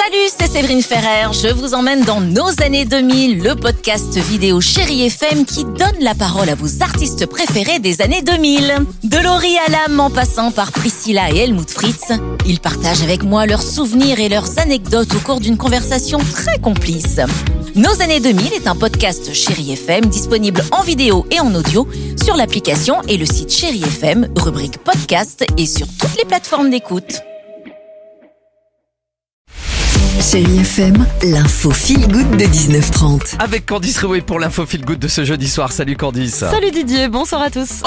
Salut, c'est Séverine Ferrer. Je vous emmène dans Nos années 2000, le podcast vidéo Chérie FM qui donne la parole à vos artistes préférés des années 2000. De Laurie Hallam en passant par Priscilla et Helmut Fritz, ils partagent avec moi leurs souvenirs et leurs anecdotes au cours d'une conversation très complice. Nos années 2000 est un podcast Chérie FM disponible en vidéo et en audio sur l'application et le site Chérie FM, rubrique podcast et sur toutes les plateformes d'écoute. Chérie FM, l'info feel good de 19h30. Avec Candice Rouet pour l'info feel good de ce jeudi soir. Salut Candice. Salut Didier, bonsoir à tous.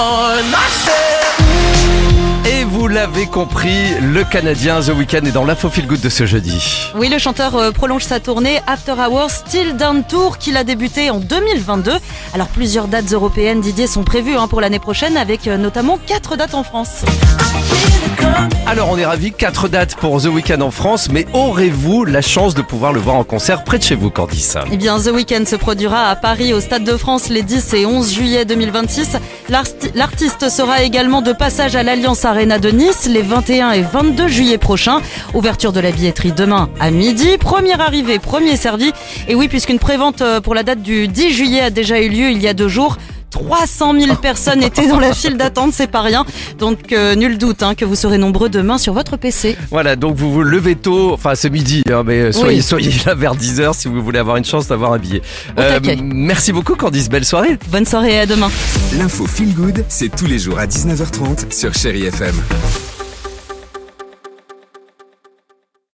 Et vous l'avez compris, le Canadien The Weeknd est dans l'info feel good de ce jeudi. Oui, le chanteur prolonge sa tournée After Hours Still Down Tour qu'il a débuté en 2022. Alors plusieurs dates européennes, Didier, sont prévues pour l'année prochaine avec notamment 4 dates en France. Alors on est ravis, 4 dates pour The Weeknd en France, mais aurez-vous la chance de pouvoir le voir en concert près de chez vous, Candice? Eh bien, The Weeknd se produira à Paris au Stade de France les 10 et 11 juillet 2026. L'artiste sera également de passage à l'Alliance Arena de Nice les 21 et 22 juillet prochains. Ouverture de la billetterie demain à midi. Première arrivée, premier servi. Et oui, puisqu'une prévente pour la date du 10 juillet a déjà eu lieu il y a 2 jours. 300 000 personnes étaient dans la file d'attente, c'est pas rien. Donc nul doute que vous serez nombreux demain sur votre PC. Voilà, donc vous vous levez tôt, enfin ce midi, mais soyez là vers 10h si vous voulez avoir une chance d'avoir un billet. Merci beaucoup Candice, belle soirée. Bonne soirée et à demain. L'info feel good, c'est tous les jours à 19h30 sur Chérie FM.